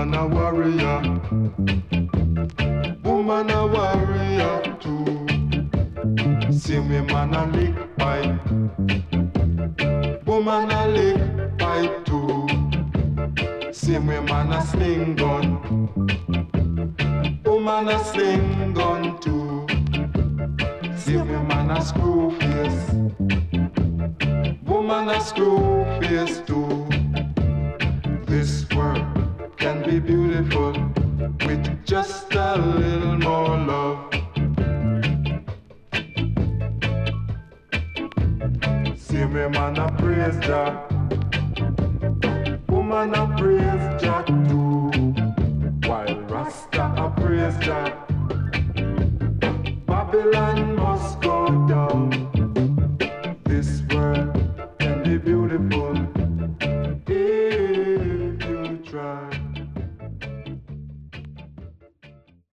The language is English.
man a warrior. Woman a warrior too. See me man a lick pipe. Woman a lick pipe too. See me man a sling gun. Woman a sling gun too. See me man a screw face. Woman a screw face too. This world can be beautiful with just a little more love. See me man a praise Jah. Woman a praise Jah too. While Rasta a praise Jah.